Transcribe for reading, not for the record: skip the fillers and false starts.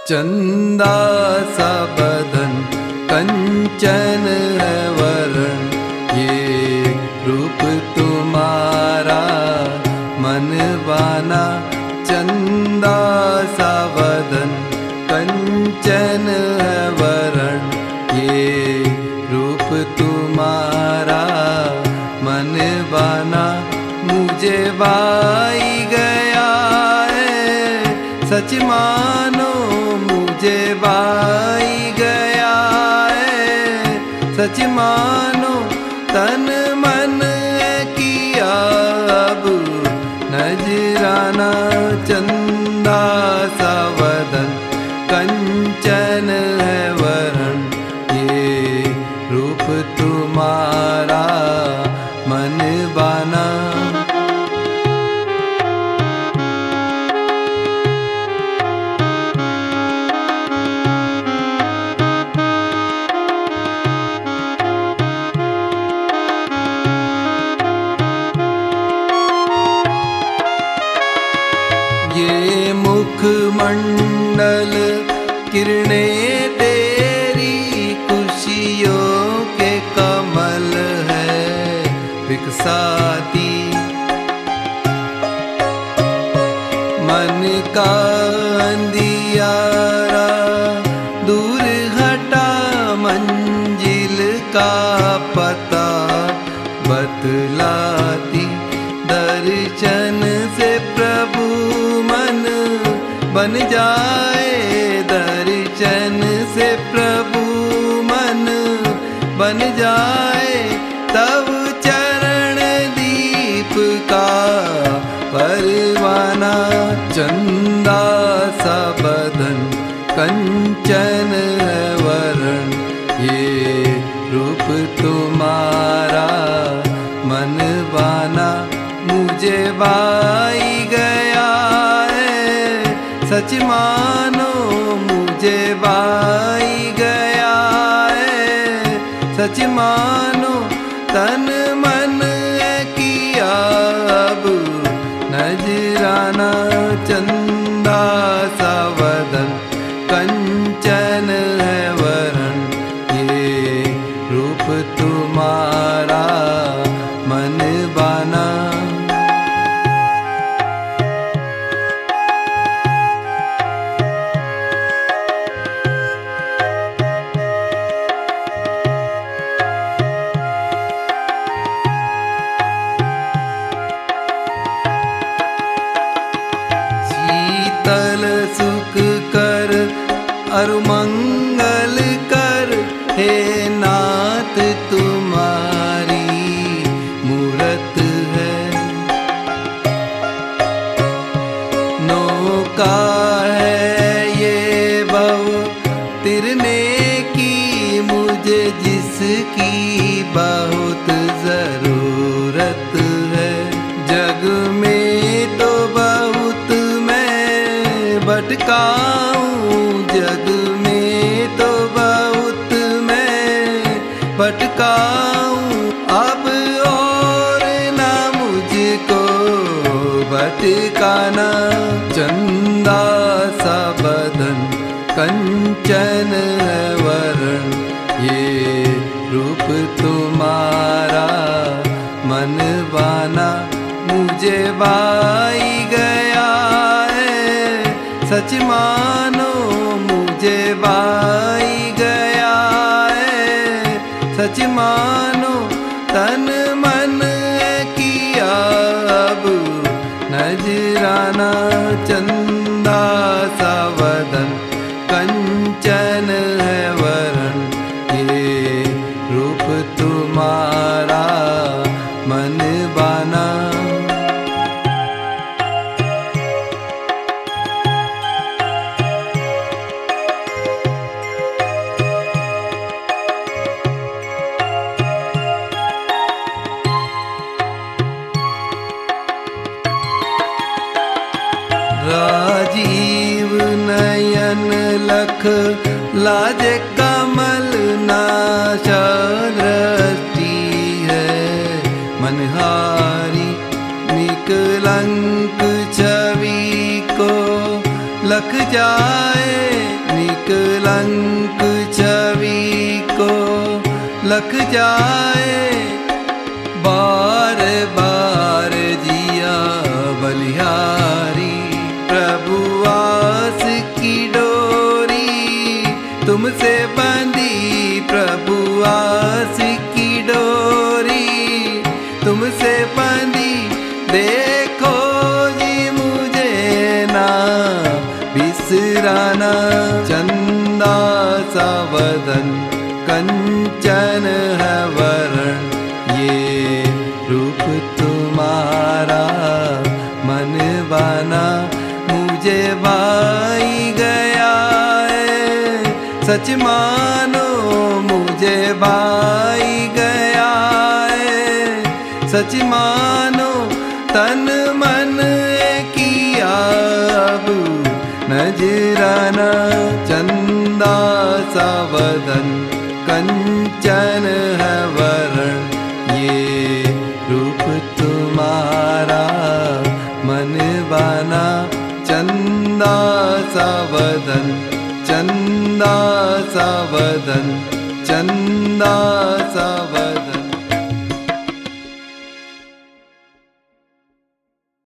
चंदा सा बदन कंचन है वरण, ये रूप तुम्हारा मन बाना। चंदा सा बदन कंचन है वरण, ये रूप तुम्हारा मन बाना। मुझे भाई गया है सच मानो, मुझे भाई गया है सच मानो। तन मन किया अब नजराना। चंदा सा वदन कंचन है वरण, ये रूप तुम्हारा मन बाना। ये मुखमंडल किरणें तेरी खुशियों के कमल है विकसाती। मन का अंधियारा दूर हटा, मंजिल का पता बतलाती। दर्शन से प्रभु मन बन जाए, दर्शन से प्रभु मन बन जाए। तब चरण दीप का परवाना। चंदा सा बदन कंचन है वरण, ये रूप तुम्हारा मन बाना। मुझे भाई गया है सच मानो, मुझे भाई गया है सच मानो। तन मन किया अब नजराना। चंदा सा वदन कंचन है वरण, ये रूप तुम्हारा मन बाना। शीतल सुख कर अरु मंगल कर, हे नाथ तुम्हारी मूरत है। नौका है ये भव तिरने की, मुझे जिसकी बहुत जरूरत है। जग में तो बहुत मैं भटकाऊं, जग में तो बहुत मैं भटकाऊं। अब और ना मुझको भटकाना। चंदा सा बदन कंचन है वरण, ये रूप तुम्हारा मन बाना। मुझे भाई गया है सच मानो, मुझे भाई गया है सच मानो। तन मन किया अब नजराना। चंदा सा वदन कंचन है वरण, ये रूप तुम्हारा मन बाना। राजीव नयन लख लाज कमल नाशा दृष्टि है। मनहारी निकलंक छवि को लख जाए, कलंक छवि को लख जाए बार बार जिया बलिहारी। प्रभु आस की डोरी तुमसे बंधी, प्रभु आस की डोरी तुमसे बंधी। देखो जी मुझे ना बिसराना, चंदा सा बदन कंचन है वरण, ये रूप तुम्हारा मन बना मुझे भाई गया है। सच मानो मुझे भाई गया है, सच मानो तन मन किया अब नजराना। चंदा सा बदन कंचन है वरण, ये रूप तुम्हारा मन बना। चंदा सा बदन, चंदा सा बदन, चंदा सा बदन।